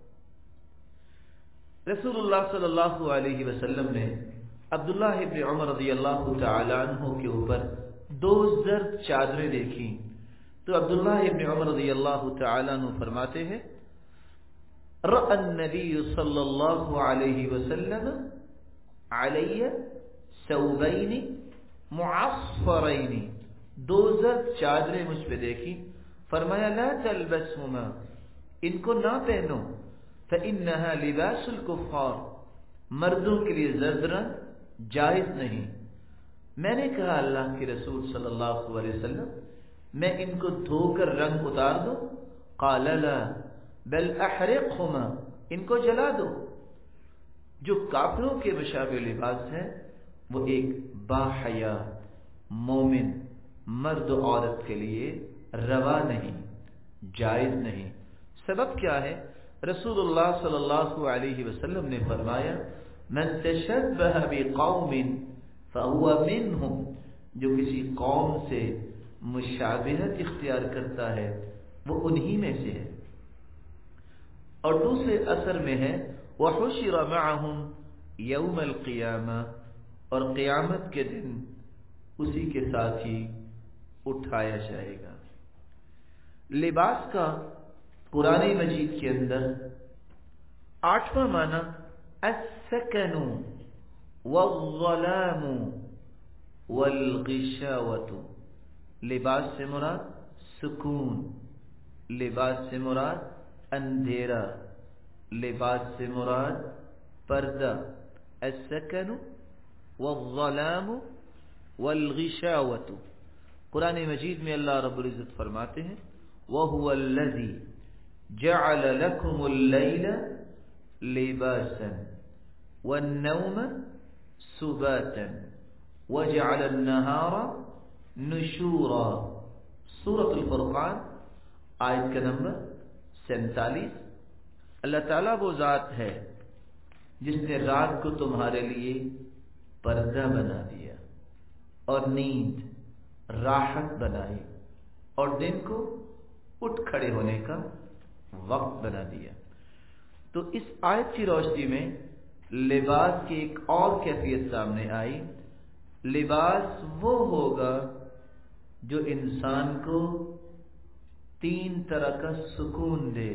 رسول اللہ صلی اللہ علیہ وسلم نے عبداللہ ابن عمر رضی اللہ تعالی عنہ کے اوپر 2 زرد چادریں دیکھی تو عبداللہ ابن عمر رضی اللہ تعالی عنہ فرماتے ہیں رأى النبی صلی اللہ علیہ وسلم علی ثوبین معصفرین، 2 زرد چادریں مجھ پہ دیکھی، فرمایا لا تلبسهما، ان کو نہ پہنو، فإنها لباس الكفار، مردوں کے لیے زرد رنگ جائز نہیں۔ میں نے کہا اللہ کے رسول صلی اللہ علیہ وسلم میں ان کو دھو کر رنگ اتار دوں؟ قال لا بل احرقهما، ان کو جلا دو۔ جو کافروں کے مشابہ لباس ہے وہ ایک باحیا مومن مرد و عورت کے لیے روا نہیں، جائز نہیں۔ سبب کیا ہے؟ رسول اللہ صلی اللہ علیہ وسلم نے فرمایا من تشبہ بقوم فہو منہم، جو کسی قوم سے مشابہت اختیار کرتا ہے وہ انہی میں سے ہے۔ اور دوسرے اثر میں ہے وحشر معہم یوم القیامہ، اور قیامت کے دن اسی کے ساتھ ہی اٹھایا جائے گا۔ لباس کا قرآن مجید کے اندر 8واں معنی السکن والظلام والغشاوۃ، لباس سے مراد سکون، لباس سے مراد اندھیرا، لباس سے مراد پردہ۔ السکن والظلام والغشاوۃ، قرآن مجید میں اللہ رب العزت فرماتے ہیں وَهُوَ الَّذِي جَعَلَ لَكُمُ اللَّيْلَ لِبَاسًا وَالنَّوْمَ سُبَاتًا وَجَعَلَ النَّهَارَ نُشُورًا۔ سورۃ الفرقان آیت کا نمبر 47۔ اللہ تعالیٰ وہ ذات ہے جس نے رات کو تمہارے لیے پردہ بنا دیا اور نیند راحت بنائی، اور دن کو اٹھ کھڑے ہونے کا وقت بنا دیا۔ تو اس آیت کی روشنی میں لباس کی ایک اور کیفیت سامنے آئی۔ لباس وہ ہوگا جو انسان کو 3 طرح کا سکون دے۔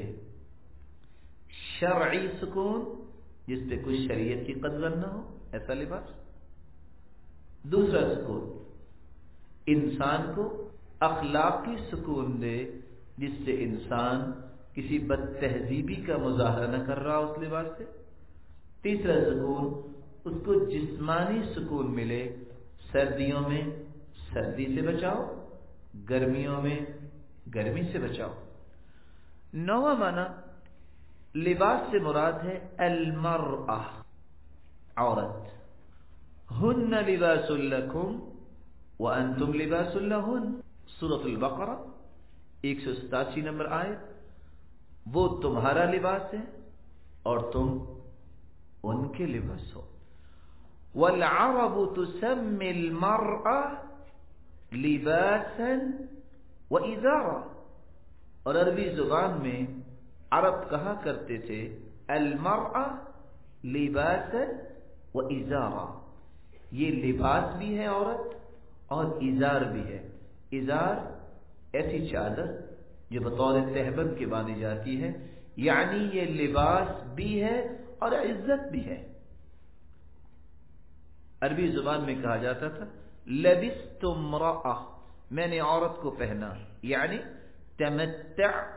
شرعی سکون، جس پہ کوئی شریعت کی قدغن نہ ہو، ایسا لباس۔ دوسرا سکون، انسان کو اخلاقی سکون دے، جس سے انسان کسی بد تہذیبی کا مظاہرہ نہ کر رہا اس لباس سے۔ تیسرا سکون، اس کو جسمانی سکون ملے، سردیوں میں سردی سے بچاؤ، گرمیوں میں گرمی سے بچاؤ۔ 9واں معنی لباس سے مراد ہے المرأہ، عورت۔ ہن لباس لکم وانتم لباس لہن، سورۃ البقرہ 187 نمبر آیت۔ وہ تمہارا لباس ہے اور تم ان کے لباس ہو۔ والعرب تسمي المرأة لباسا وإزارا، اور عربی زبان میں عرب کہا کرتے تھے المرأة لباسا وإزارا، یہ لباس بھی ہے عورت اور ازار بھی ہے۔ ازار ایسی چادر جو بطور تہبند کے باندھی جاتی ہے، یعنی یہ لباس بھی ہے اور عزت بھی ہے۔ عربی زبان میں کہا جاتا تھا لبست امرأة، میں نے عورت کو پہنا، یعنی تمتعت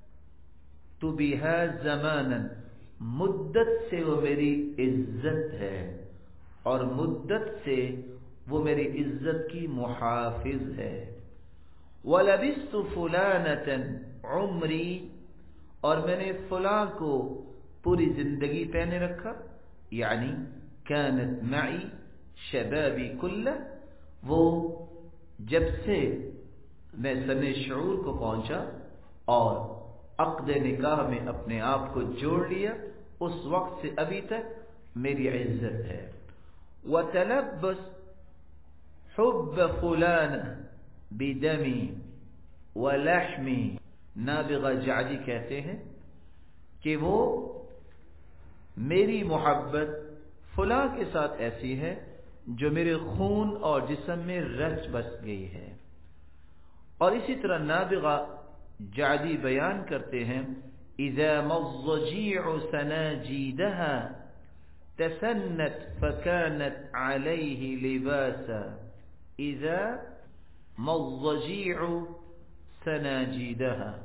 بها زمانا، مدت سے وہ میری عزت ہے اور مدت سے وہ میری عزت کی محافظ ہے۔ وَلَبِسْتُ فُلَانَةً عُمْرِي، اور میں نے فلاں کو پوری زندگی پہنے رکھا، یعنی كانت معي شبابی کلہ، وہ جب سے میں سن شعور کو پہنچا اور عقد نکاح میں اپنے آپ کو جوڑ لیا، اس وقت سے ابھی تک میری عزت ہے۔ وَتَلَبَّسْ حُبَّ فُلَانَ بدمی ولحمی، نابغہ جعدی کہتے ہیں کہ وہ میری محبت فلاں کے ساتھ ایسی ہے جو میرے خون اور جسم میں رچ بس گئی ہے۔ اور اسی طرح نابغہ جعدی بیان کرتے ہیں اذا مضجیع سناجیدها تسنت فكانت عليه لباسا، اذا مضجیع سناجیدها،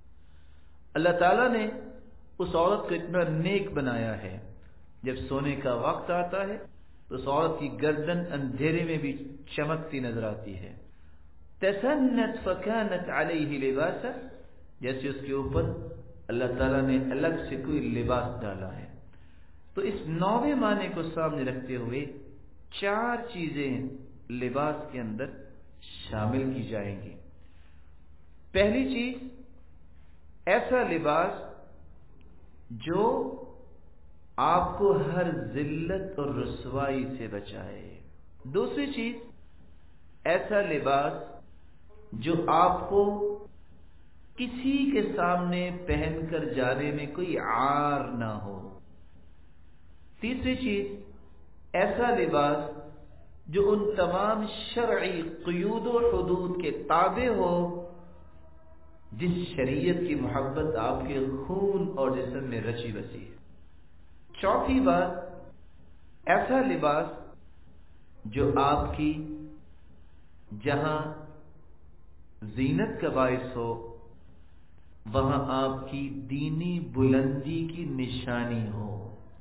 اللہ تعالیٰ نے اس عورت کو اتنا نیک بنایا ہے، جب سونے کا وقت آتا ہے تو اس عورت کی گردن اندھیرے میں بھی چمکتی نظر آتی ہے۔ تسنت فكانت عليه لباسا، جیسے اس کے اوپر اللہ تعالیٰ نے الگ سے کوئی لباس ڈالا ہے۔ تو اس 9ویں معنی کو سامنے رکھتے ہوئے 4 چیزیں لباس کے اندر شامل کی جائیں گی۔ پہلی چیز، ایسا لباس جو آپ کو ہر ذلت اور رسوائی سے بچائے۔ دوسری چیز، ایسا لباس جو آپ کو کسی کے سامنے پہن کر جانے میں کوئی عار نہ ہو۔ تیسری چیز، ایسا لباس جو ان تمام شرعی قیود و حدود کے تابع ہو جس شریعت کی محبت آپ کے خون اور جسم میں رچی بسی ہے۔ چوتھی بات، ایسا لباس جو آپ کی جہاں زینت کا باعث ہو وہاں آپ کی دینی بلندی کی نشانی ہو۔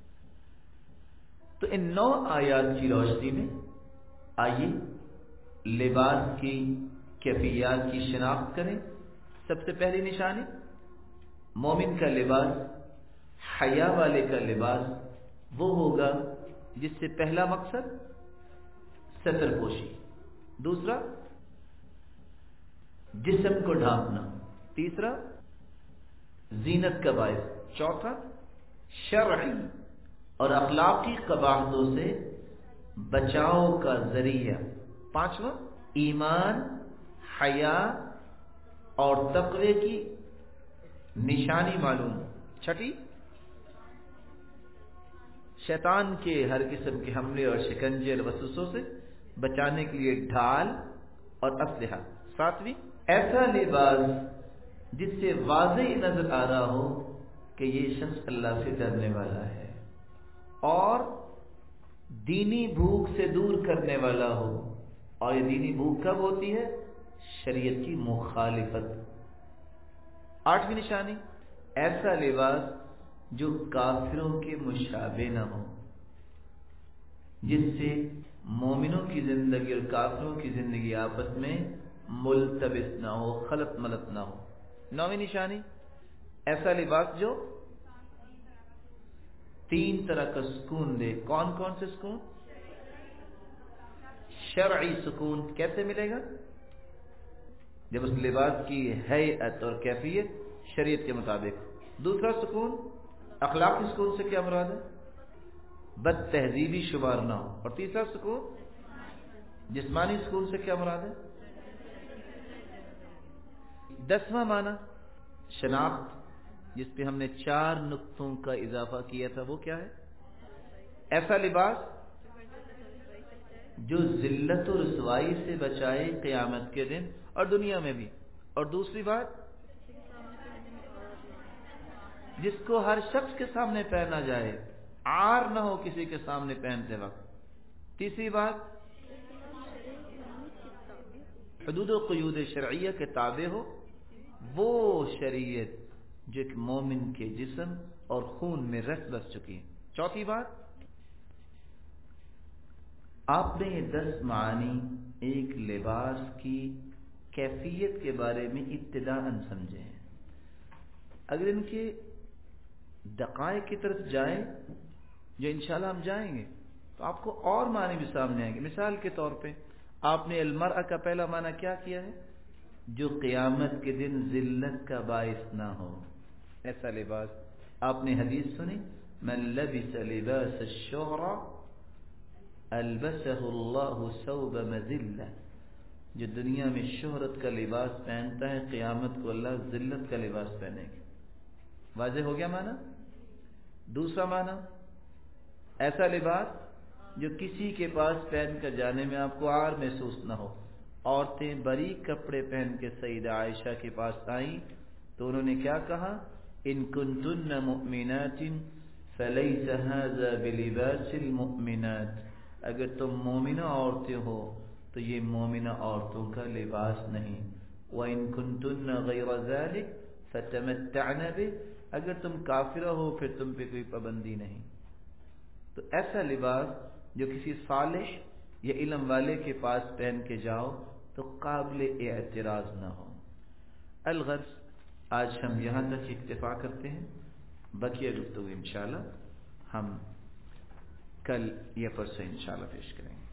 تو ان 9 آیات کی روشنی میں آئیے لباس کی کیفیات کی شناخت کریں۔ سب سے پہلی نشانی، مومن کا لباس، حیا والے کا لباس وہ ہوگا جس سے پہلا مقصد ستر پوشی، دوسرا جسم کو ڈھانپنا، تیسرا زینت کا باعث، چوتھا شرعی اور اخلاقی قباحتوں سے بچاؤ کا ذریعہ، پانچواں ایمان، حیا اور تقوی کی نشانی معلوم. چھٹی، شیطان کے ہر قسم کے حملے اور شکنجے اور وسوسوں سے بچانے کے لیے ڈھال اور اسلحہ. ساتویں، ایسا لباس جس سے واضح نظر آ رہا ہو کہ یہ شخص اللہ سے ڈرنے والا ہے اور دینی بھوک سے دور کرنے والا ہو. اور یہ دینی بھوک کب ہوتی ہے؟ شریعت کی مخالفت. آٹھویں نشانی، ایسا لباس جو کافروں کے مشابہ نہ ہو، جس سے مومنوں کی زندگی اور کافروں کی زندگی آپس میں ملتبس نہ ہو، خلط ملط نہ ہو. نویں نشانی، ایسا لباس جو تین طرح کا سکون دے. کون کون سے سکون؟ شرعی سکون. کیسے ملے گا؟ جب اس لباس کی ہیئت اور کیفیت شریعت کے مطابق. دوسرا سکون اخلاقی سکون سے کیا مراد ہے؟ بد تہذیبی شمار نہ ہو. اور تیسرا سکون جسمانی سکون سے کیا مراد ہے؟ 10واں معنی شناخت، جس پہ ہم نے 4 نقطوں کا اضافہ کیا تھا، وہ کیا ہے؟ ایسا لباس جو ذلت و رسوائی سے بچائے قیامت کے دن اور دنیا میں بھی. اور دوسری بات، جس کو ہر شخص کے سامنے پہنا جائے، عار نہ ہو کسی کے سامنے پہنتے وقت. تیسری بات، حدود و قیود شرعیہ کے تابع ہو، وہ شریعت جو ایک مومن کے جسم اور خون میں رس بس چکی ہے. چوتھی بات، آپ نے یہ 10 معانی ایک لباس کی کیفیت کے بارے میں ابتداءً سمجھے ہیں. اگر ان کے دقائق کی طرف جائیں، جو انشاءاللہ ہم جائیں گے، تو آپ کو اور معنی بھی سامنے آئیں گے. مثال کے طور پہ آپ نے المرأہ کا پہلا معنی کیا کیا ہے؟ جو قیامت کے دن ذلت کا باعث نہ ہو، ایسا لباس. آپ نے حدیث سنی، من لبس لباس الشہرة البسه اللہ ثوب مذلة. جو دنیا میں شہرت کا لباس پہنتا ہے، قیامت کو اللہ ذلت کا لباس پہنے گا. واضح ہو گیا معنی؟ دوسرا معنی، ایسا لباس جو کسی کے پاس پہن کر جانے میں آپ کو عار محسوس نہ ہو. عورتیں باریک کپڑے پہن کے سیدہ عائشہ کے پاس آئیں تو انہوں نے کیا کہا؟ ان کنتن مؤمنات فلیس هذا بلباس المؤمنات. اگر تم مومنہ عورتیں ہو تو یہ مومنہ عورتوں کا لباس نہیں. وَإِن كُنتُنَّ غَيْرَ ذَلِكَ فَتَمَتَّعْنَ بِهِ. اگر تم کافرہ ہو پھر تم پہ کوئی پابندی نہیں. تو ایسا لباس جو کسی صالح یا علم والے کے پاس پہن کے جاؤ تو قابل اعتراض نہ ہو. الغرض آج ہم یہاں تک اکتفا کرتے ہیں. بقیہ گفتگو انشاءاللہ ہم کل یا پرسوں انشاءاللہ پیش کریں گے.